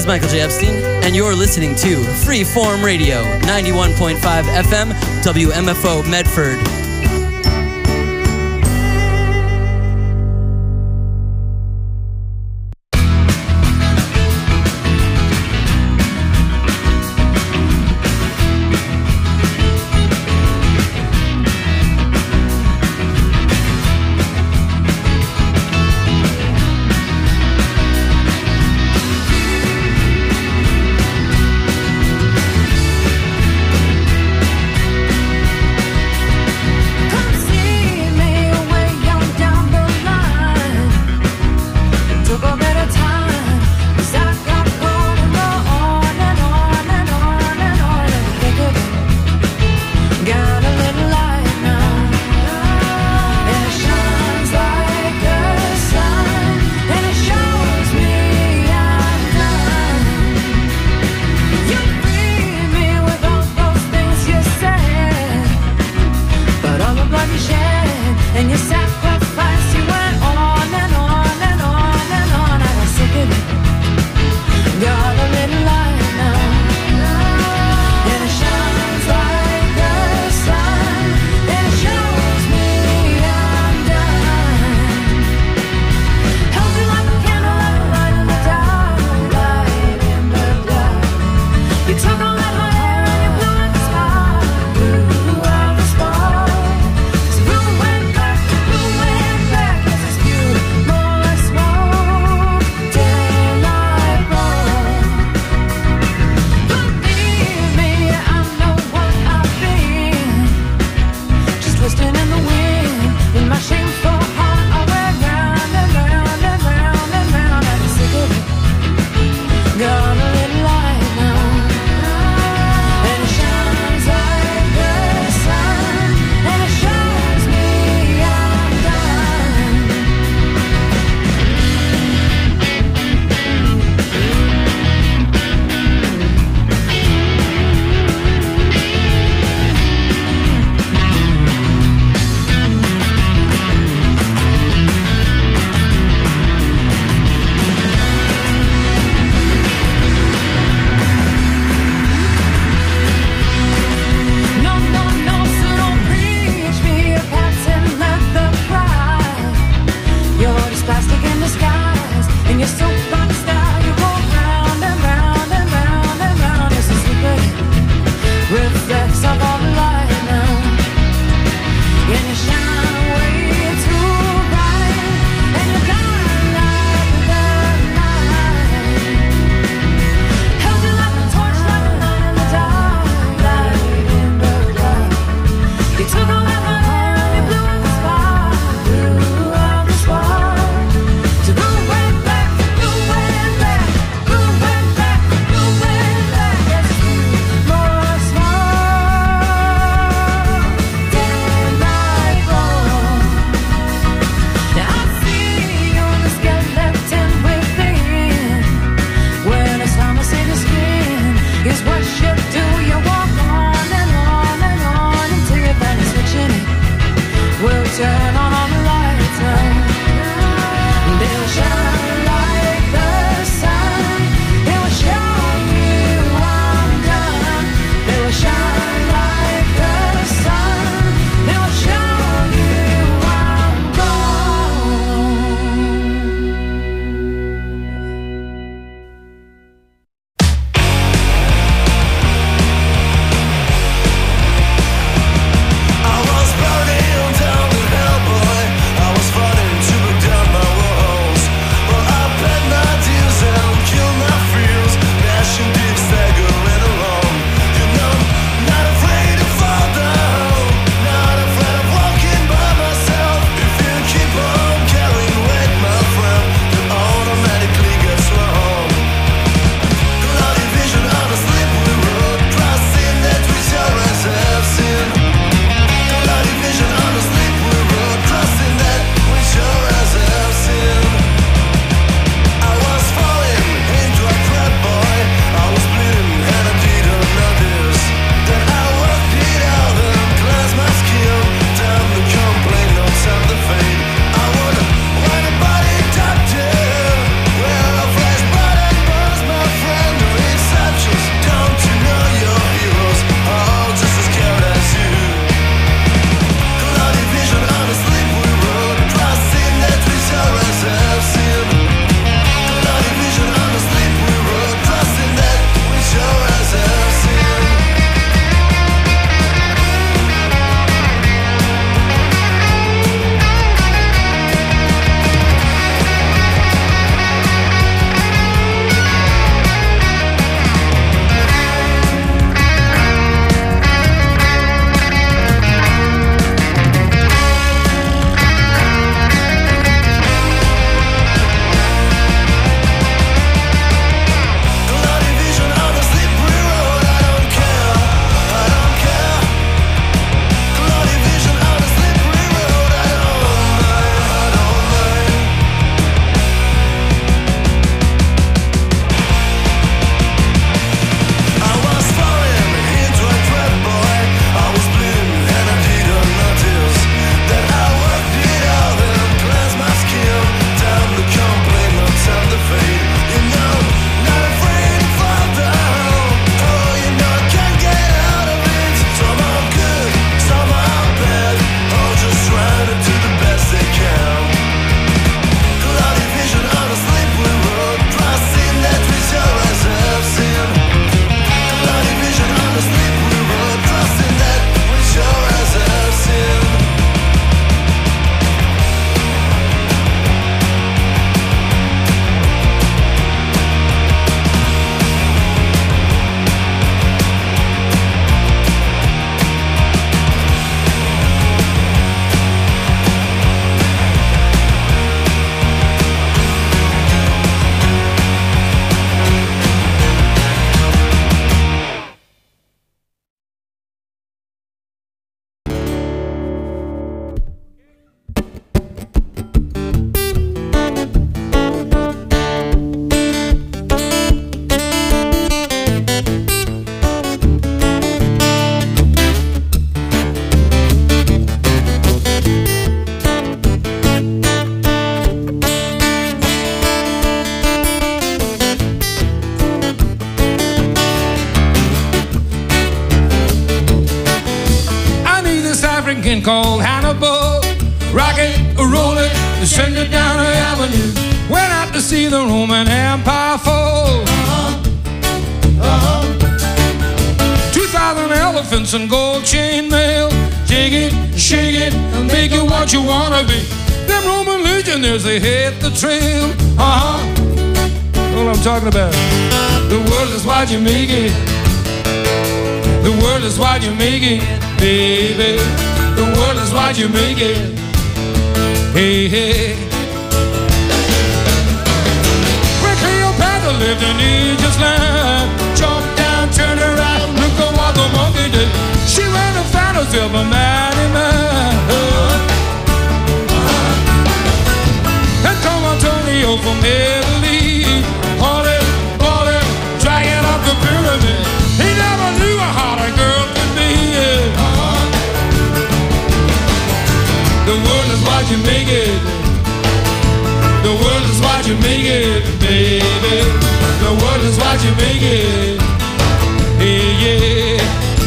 Michael J. Epstein, and you're listening to Freeform Radio, 91.5 FM, WMFO Medford. Franklin called Hannibal. Rock it, roll it, send it down the avenue. Went out to see the Roman Empire fall. 2,000 elephants and gold chainmail. Shake it, and make it what you wanna be. Them Roman legionnaires, they hit the trail. That's what I'm talking about. The world is what you make it. The world is what you make it, baby. The world is what you make it. Hey, hey. When Cleopatra lived in Egypt's land, jump down, turn around, look at what the monkey did. She ran and found herself a mighty man. And come Antonio from Italy, hauling, dragging up the pyramid. He never knew how a girl could be. The world is what you make it. The world is what you make it, baby. The world is what you make it. Hey, yeah.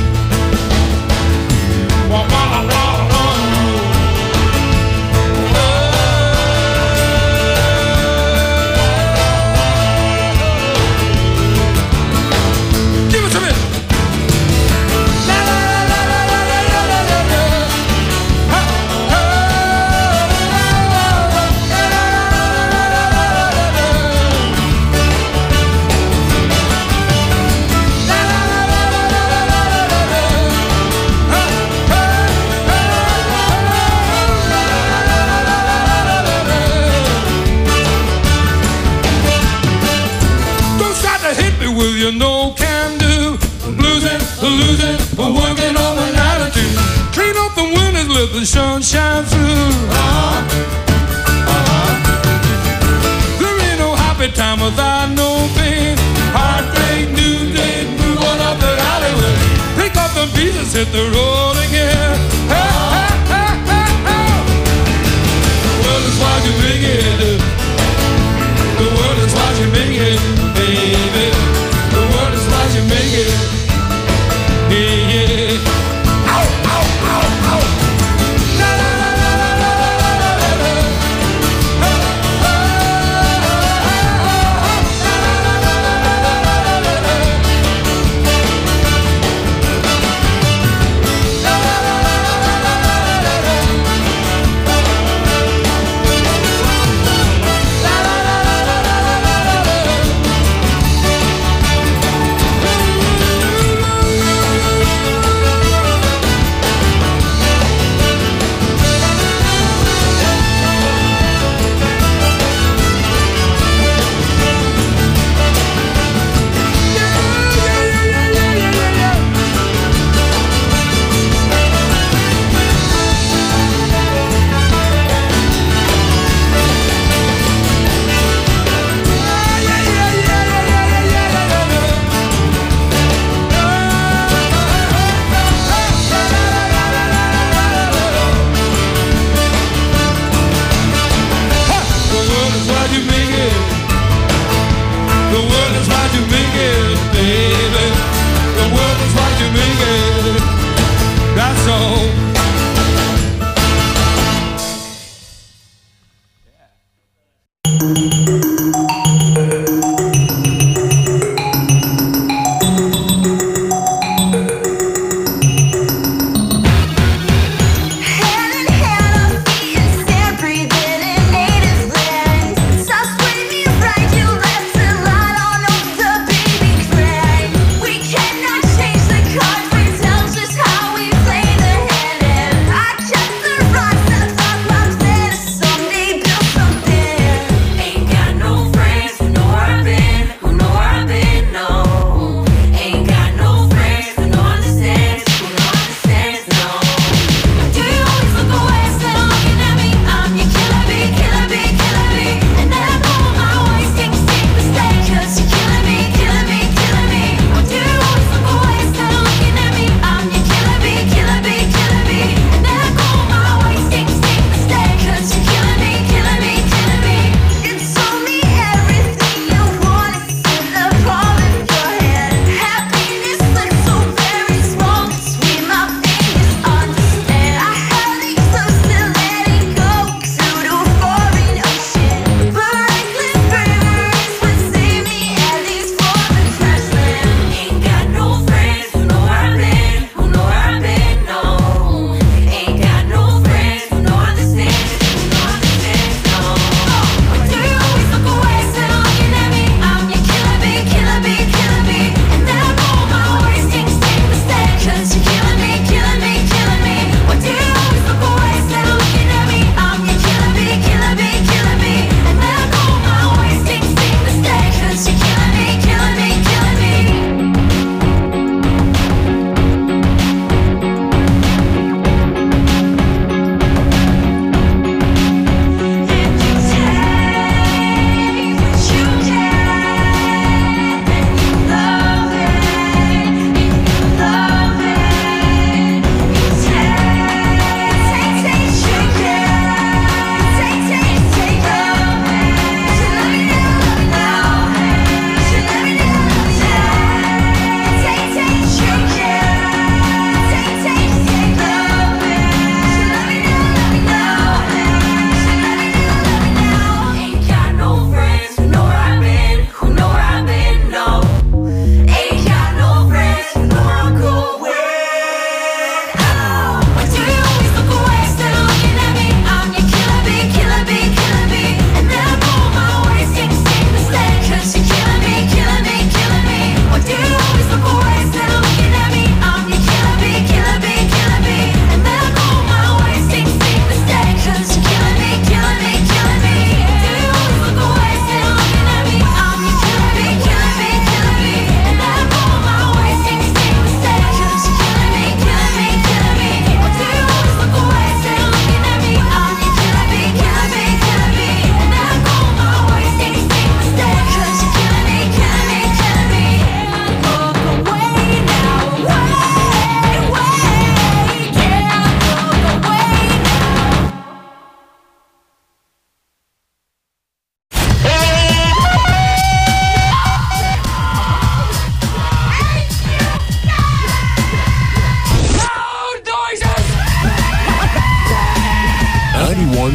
Wah, wah, wah, wah. Give it to me. With your no can do, losing, working on an attitude. Clean up the windows, let the sun shine through. There ain't no happy time without no pain. Heartbreak, new day, move on up the alleyway. Pick up the pieces, hit the road again. The world is what you make it. The world is what you make it, baby. The world is what you make it. Yeah, yeah. Ow, ow, ow, ow. La, la, la, la, la, la, la, la.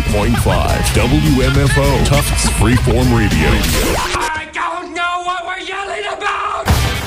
WMFO, Tufts Freeform Radio. I don't know what we're yelling about!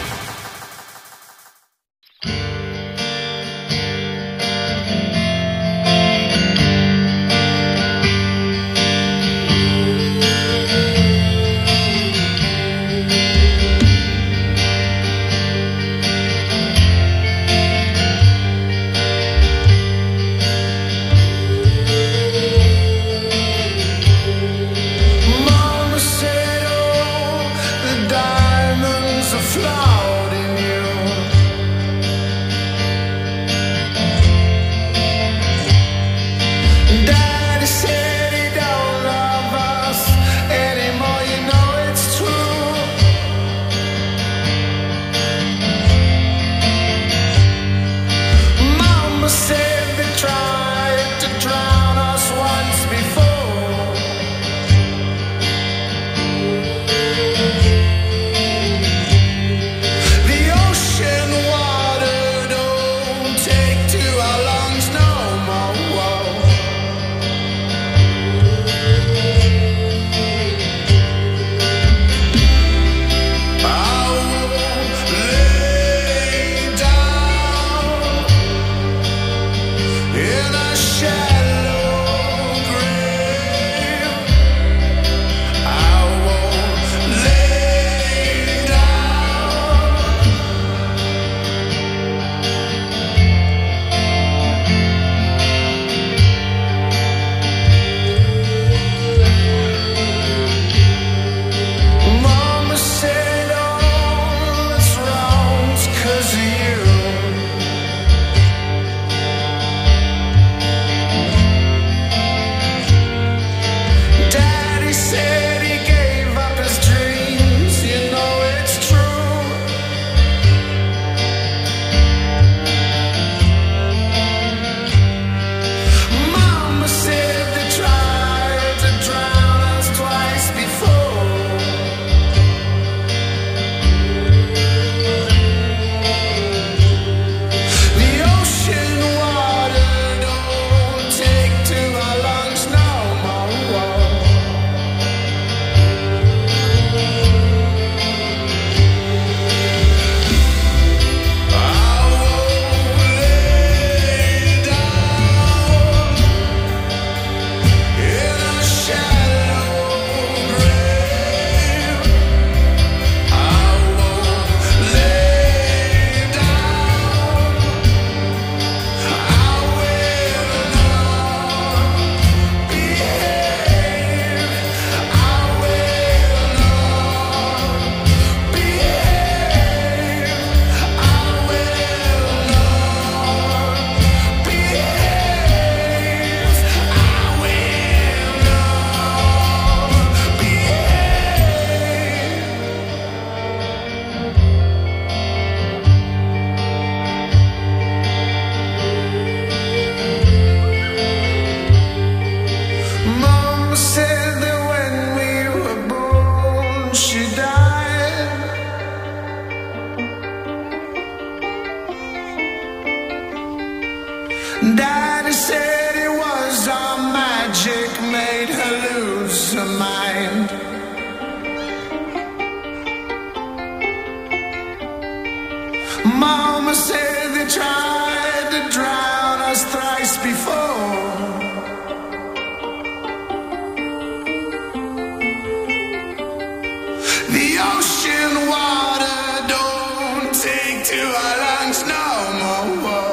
Daddy said it was our magic made her lose her mind. Mama said they tried to drown us thrice before. The ocean water don't take to our lungs no more.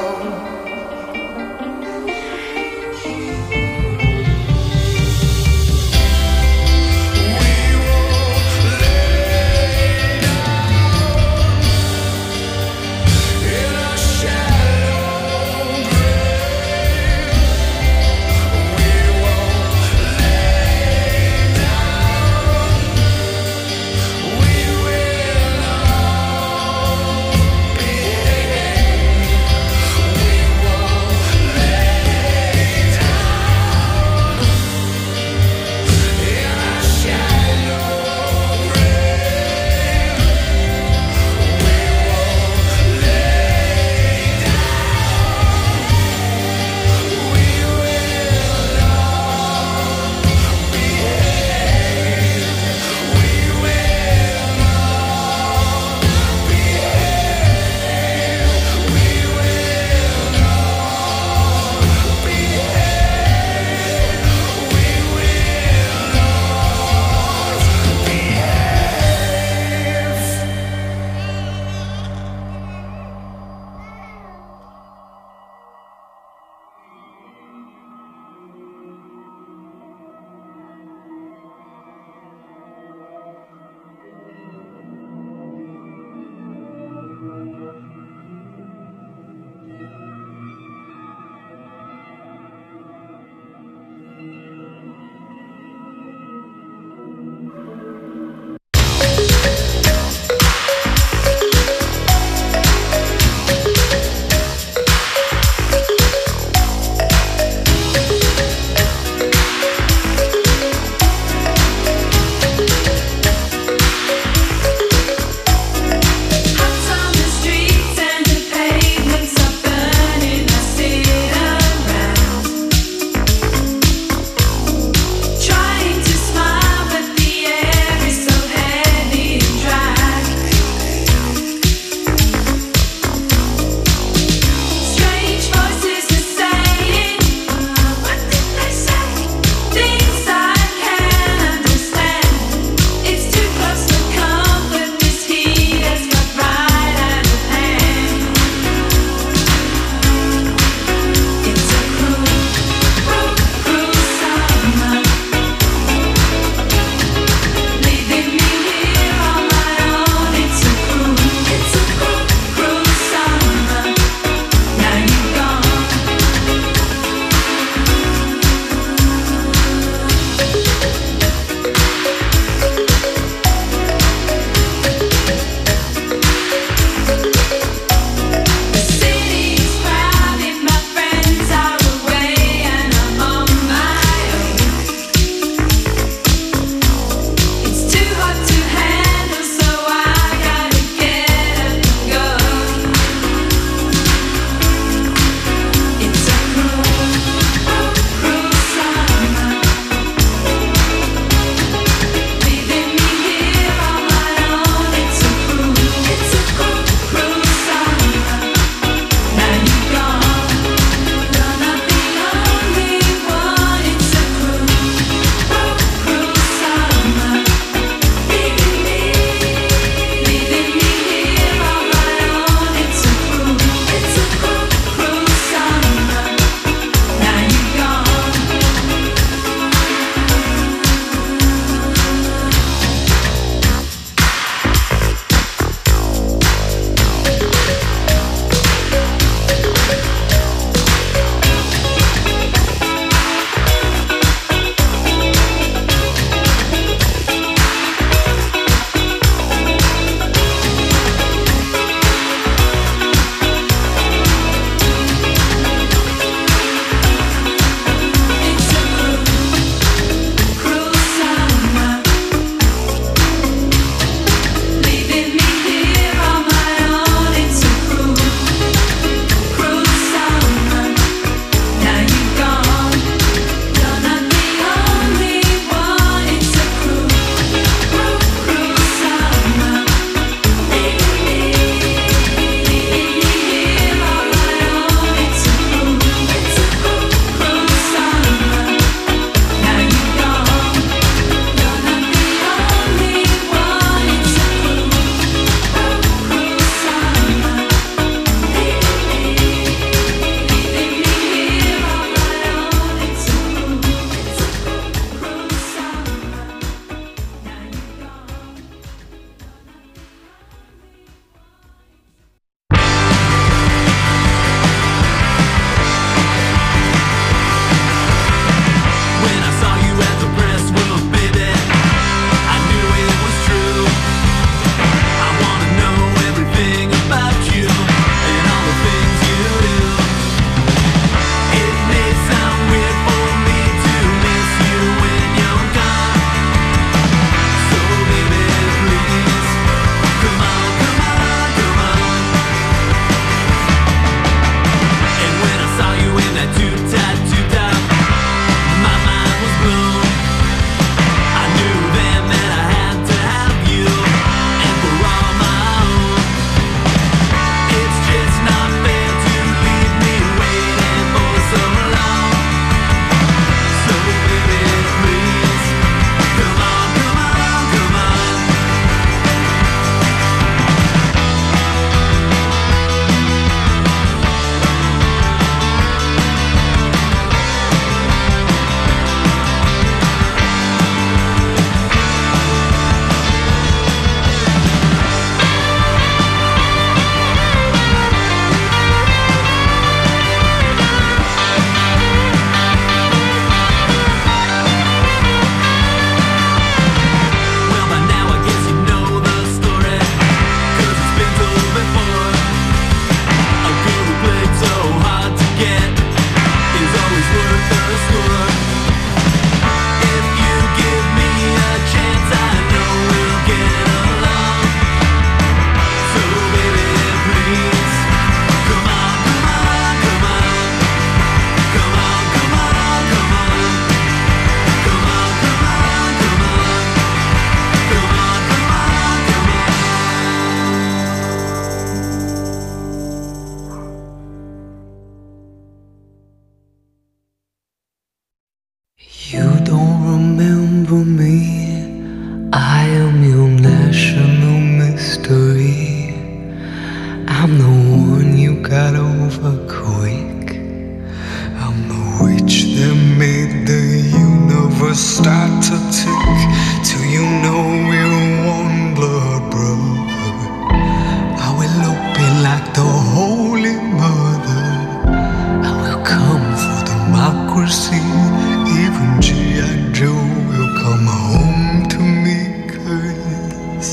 numbers start to tick till you know we're one blood brother. I will open like the Holy Mother. I will come for democracy. Even G.I. Joe will come home to me, 'cause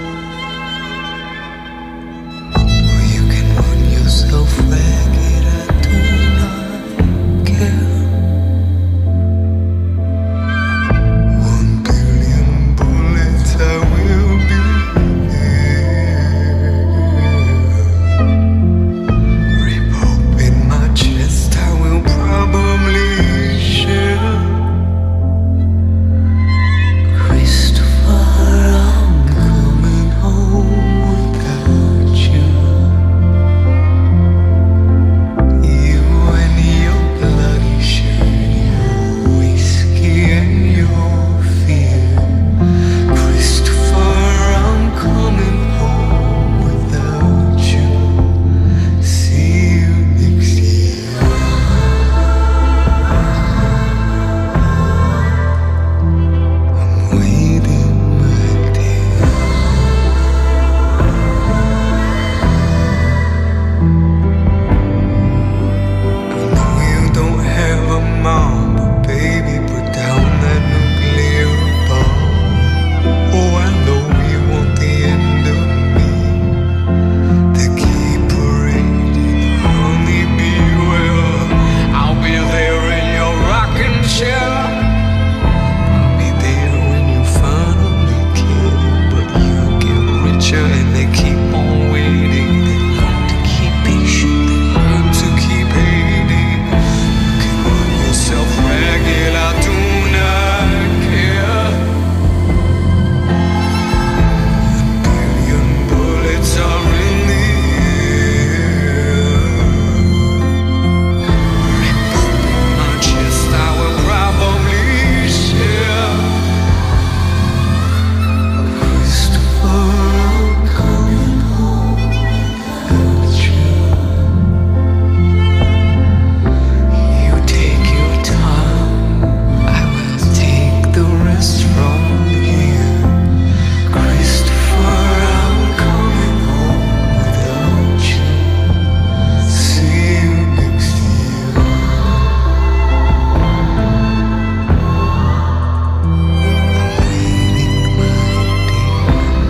you can run yourself ragged. I do not care. 1 billion bullets, I will be there. Rip open my chest, I will probably share. Christopher, I'm coming home without you. You and your bloody shirt, your whiskey and your fear. Christopher, I'm coming home without you. See you next year. I'm waiting, my dear. I know you don't have a mom, but baby, put down that nuclear bomb. Oh, I know you want the end of me. They keep parading honeybee. Well, I'll be there in your rocking chair. I'll be there when you finally care. But you get richer and they keep on waiting. They learn to keep patient, they learn to keep hating. You can run yourself ragged, I do not care. 1 billion bullets are in the air. Rip open my chest, I will probably share. Christopher, I'm coming home without you. You take your time, I will take the rest from here. Christopher, I'm coming home without you. See you next year. I'm waiting, my dear.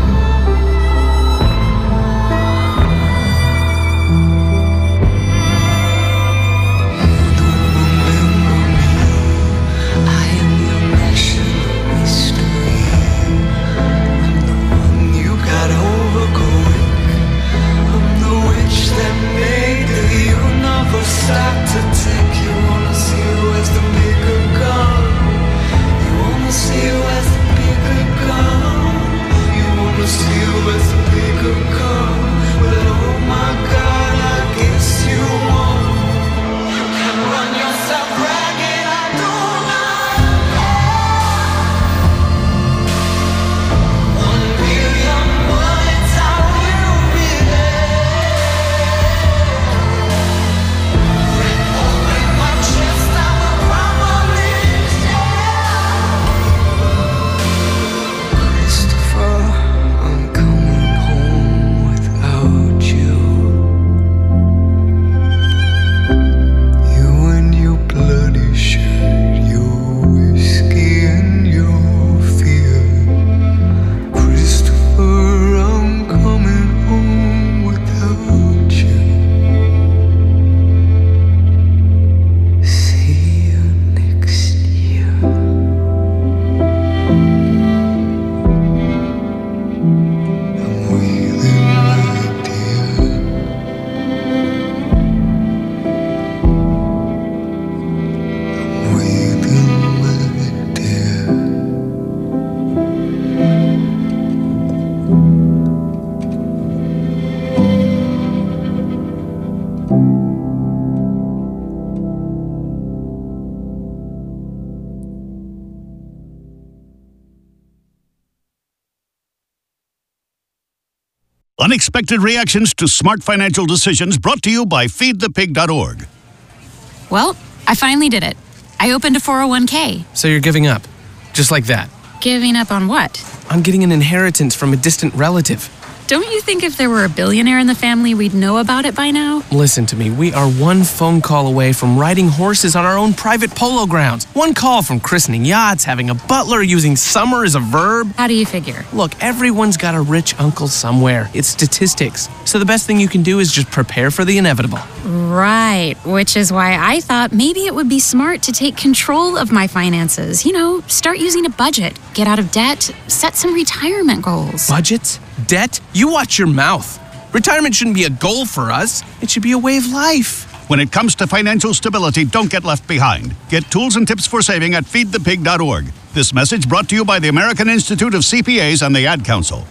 You don't remember me. I am your national mystery. I'm the one you got over quick. I'm the witch that made the universe start to tick. You wanna see who has the bigger gun? You wanna see who has the bigger gun? You wanna see who has the bigger gun? Well, oh my God, I guess you won. You can run yourself ragged, I do not care. 1 billion bullets, I will be there. Rip open my chest, I will probably share. Christopher, I'm coming home without you. You and your bloody shirt, your whiskey and your fear. Christopher, I'm coming home without you. See you next year. I'm waiting, my dear. I'm waiting, my dear. Unexpected reactions to smart financial decisions brought to you by feedthepig.org. Well, I finally did it. I opened a 401k. So you're giving up? just like that. Giving up on what? On getting an inheritance from a distant relative. Don't you think if there were a billionaire in the family, we'd know about it by now? Listen to me, we are one phone call away from riding horses on our own private polo grounds. One call from christening yachts, having a butler, using summer as a verb. How do you figure? Look, everyone's got a rich uncle somewhere. It's statistics. So the best thing you can do is just prepare for the inevitable. Right, which is why I thought maybe it would be smart to take control of my finances. You know, start using a budget, get out of debt, set some retirement goals. Budgets? Debt? You watch your mouth. Retirement shouldn't be a goal for us. It should be a way of life. When it comes to financial stability, don't get left behind. Get tools and tips for saving at feedthepig.org. This message brought to you by the American Institute of CPAs and the Ad Council.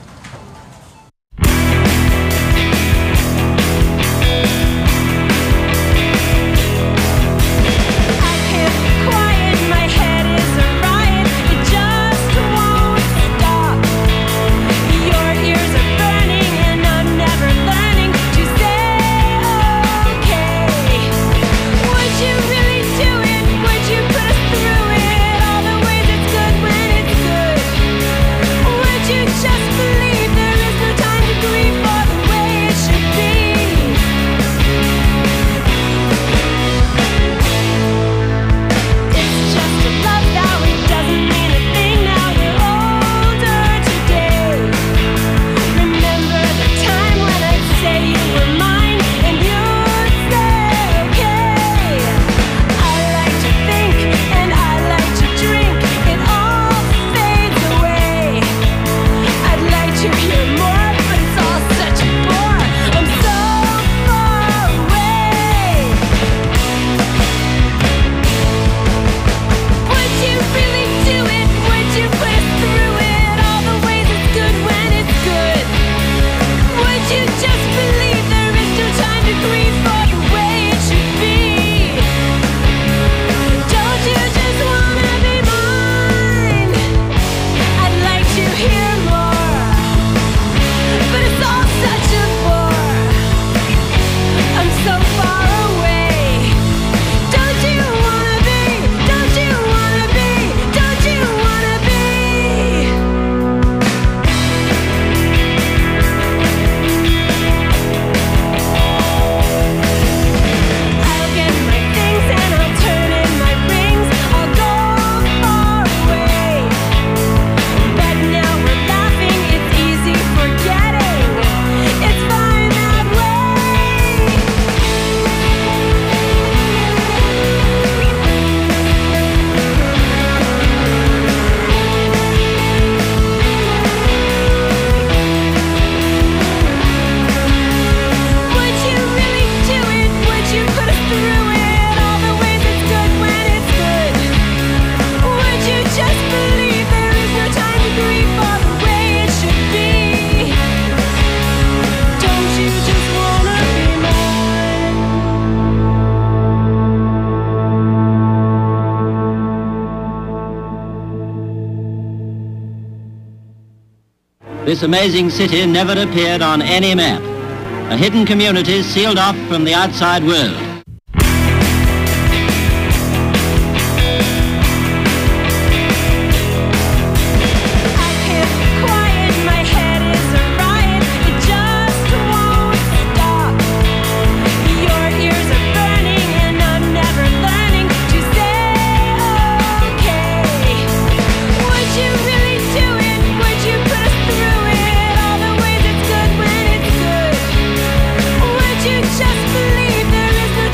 This amazing city never appeared on any map. A hidden community sealed off from the outside world. Just believe there is no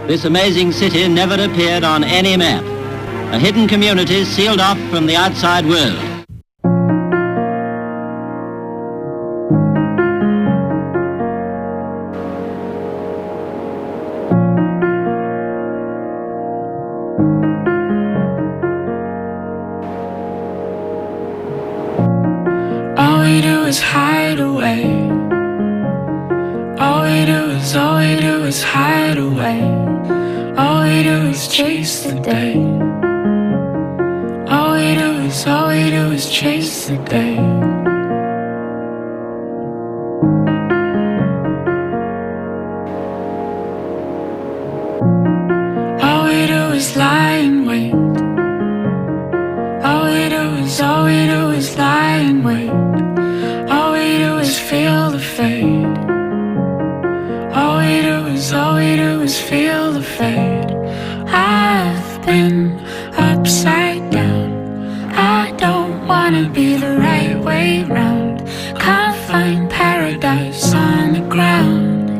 This amazing city never appeared on any map. A hidden community sealed off from the outside world. All we do is hide away. All we do is hide away. All we do is chase the day. All we do is chase the day. All we do is lie in wait. All we do is lie in wait. All we do is feel the fade. All we do is feel the fade. I've been upside down. I don't wanna be the right way round. Can't find paradise on the ground.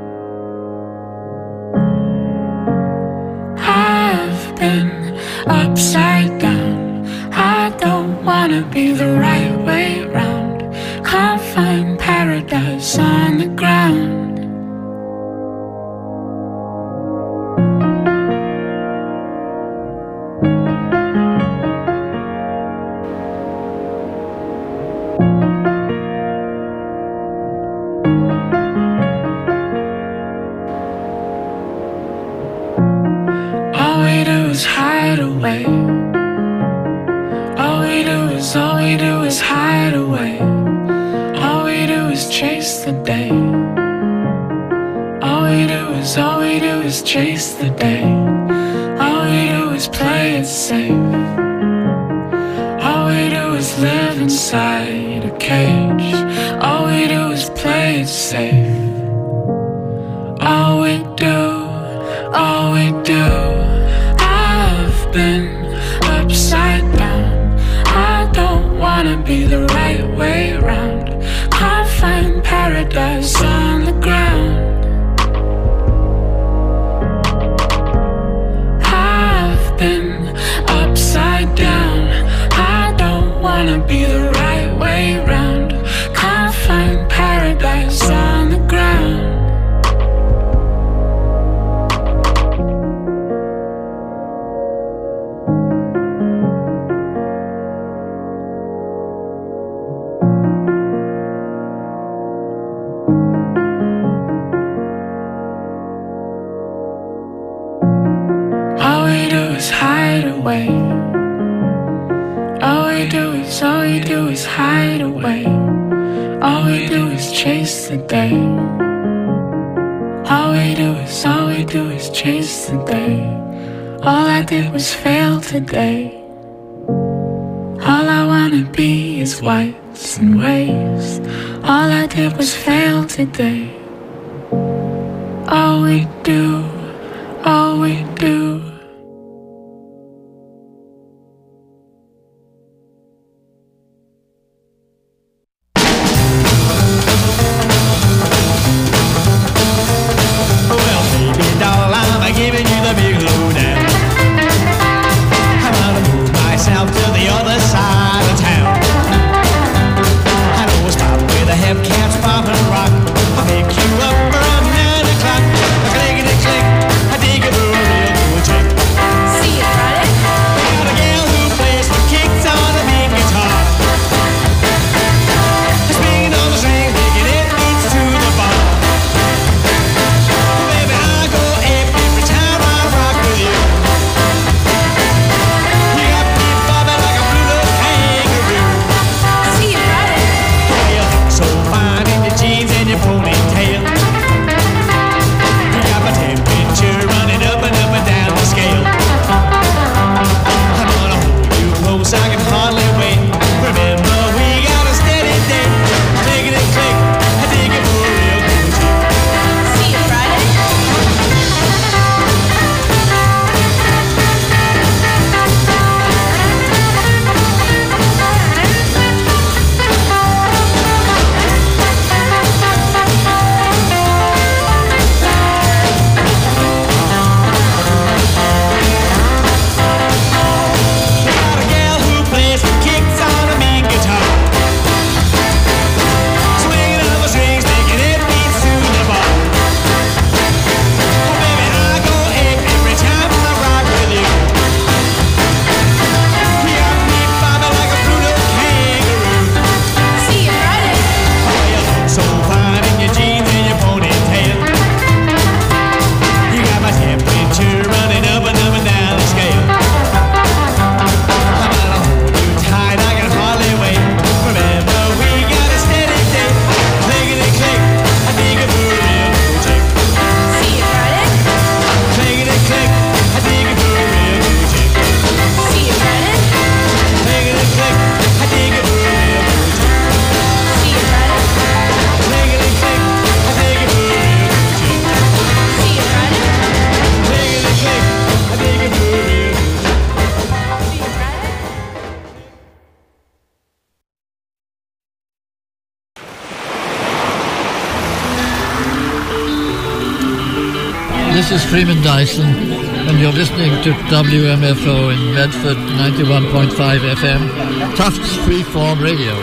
I've been upside down. I don't wanna be the right way round. Can't find paradise on the ground. All we do is hide away. All we do is hide away. All we do is chase the day. All we do is chase the day. All we do is play it safe. All we do is live inside a cage. All we do is play it safe. All we do, all we do. I've been upside down. I don't wanna be the right way round. Can't find paradise on the ground. I've been upside down. I don't wanna be the right way round. Can't find paradise on the ground. All we do is hide away. All we do is hide away. All we do is chase the day. All we do is chase the day. All I did was fail today. All I wanna be is whites and waves. All I did was fail today. All we do, all we do. Click, I dig it, real good. This is Freeman Dyson, and you're listening to WMFO in Medford, 91.5 FM, Tufts Freeform Radio.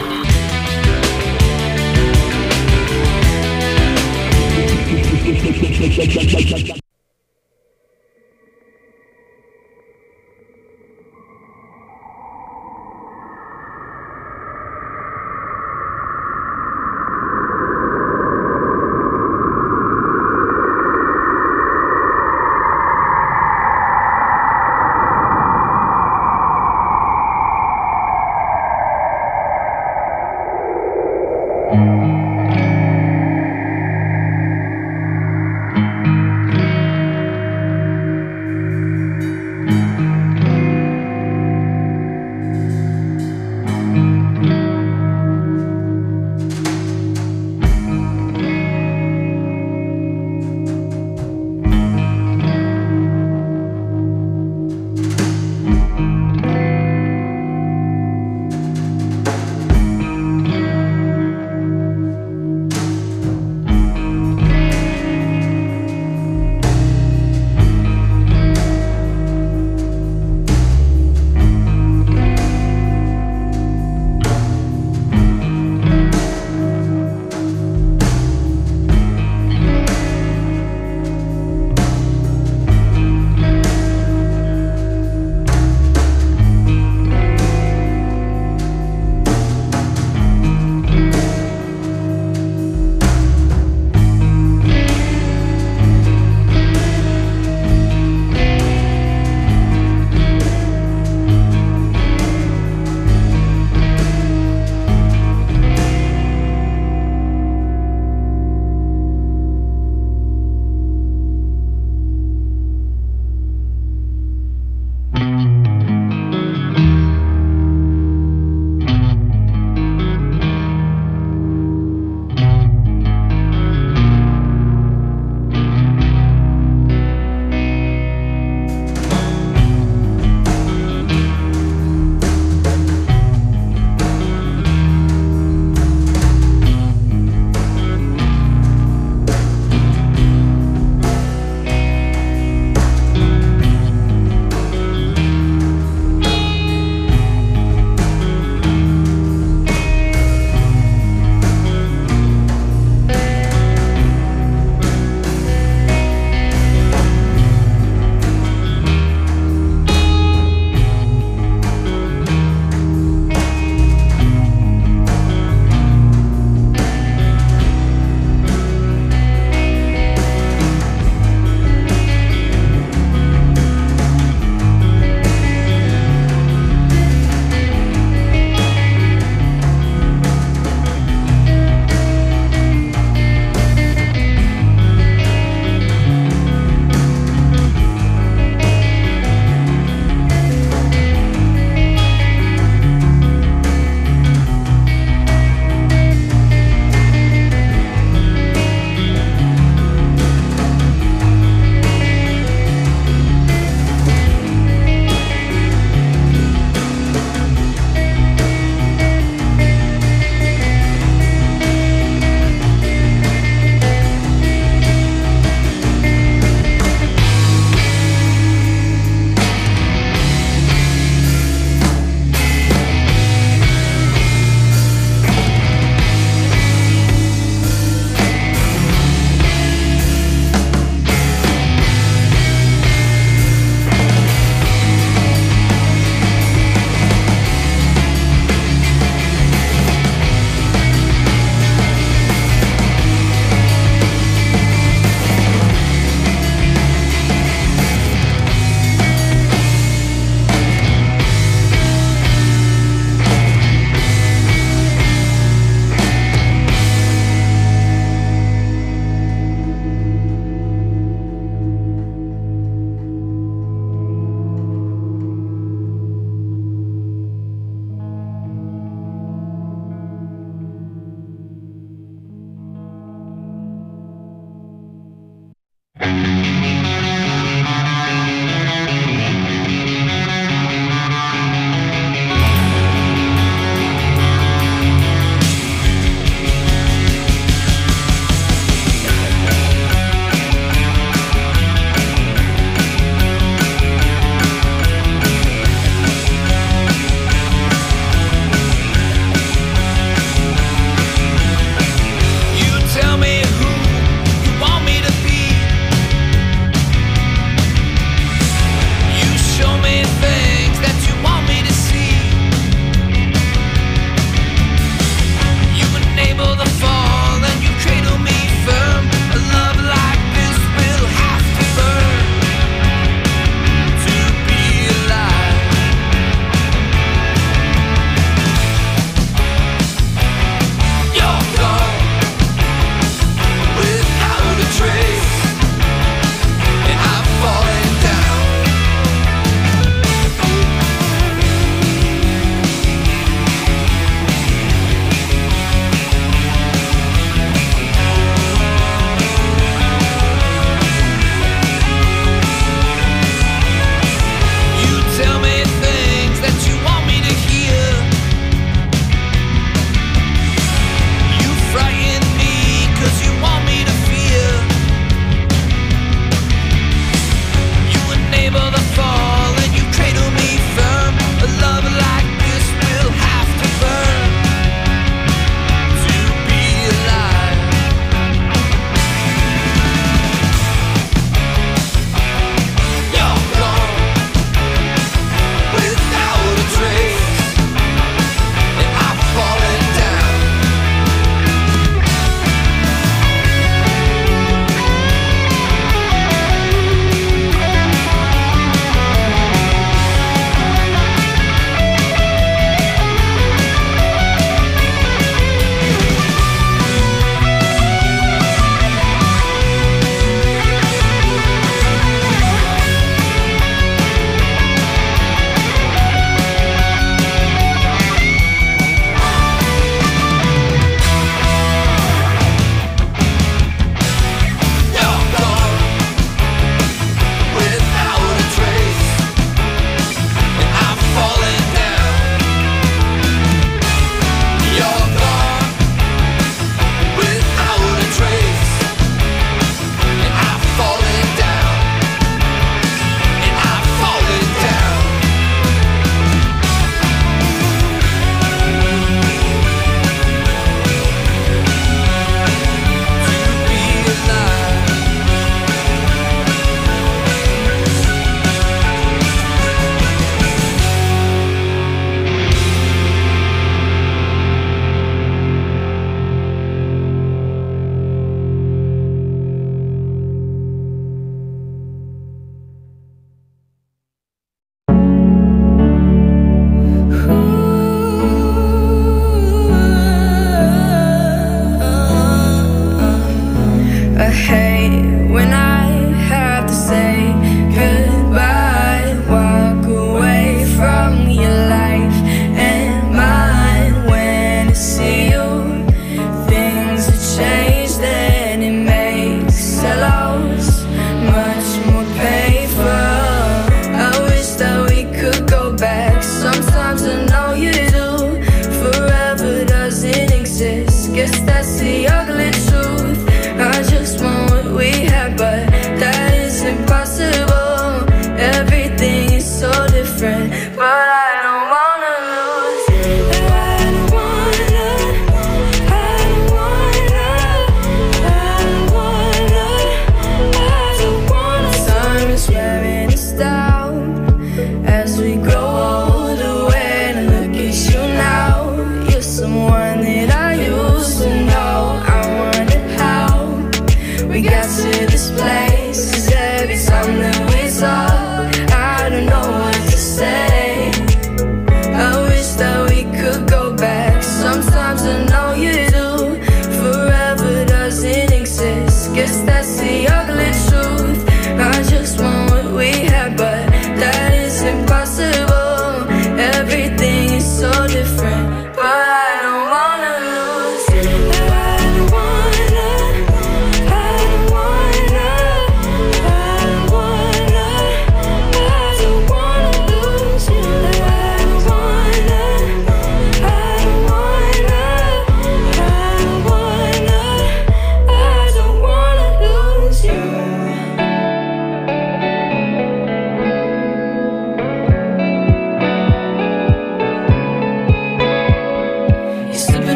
as we grow.